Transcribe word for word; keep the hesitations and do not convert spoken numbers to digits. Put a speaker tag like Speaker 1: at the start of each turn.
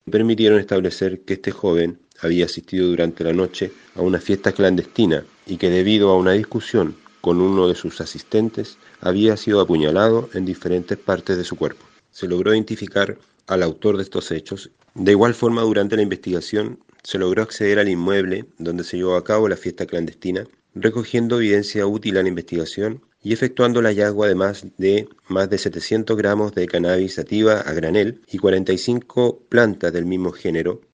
Speaker 1: Permitieron establecer que este joven había asistido durante la noche a una fiesta clandestina y que debido a una discusión con uno de sus asistentes había sido apuñalado en diferentes partes de su cuerpo. Se logró identificar al autor de estos hechos. De igual forma, durante la investigación se logró acceder al inmueble donde se llevó a cabo la fiesta clandestina, recogiendo evidencia útil a la investigación y efectuando el hallazgo además de más de setecientos gramos de cannabis sativa a granel y cuarenta y cinco plantas del mismo género,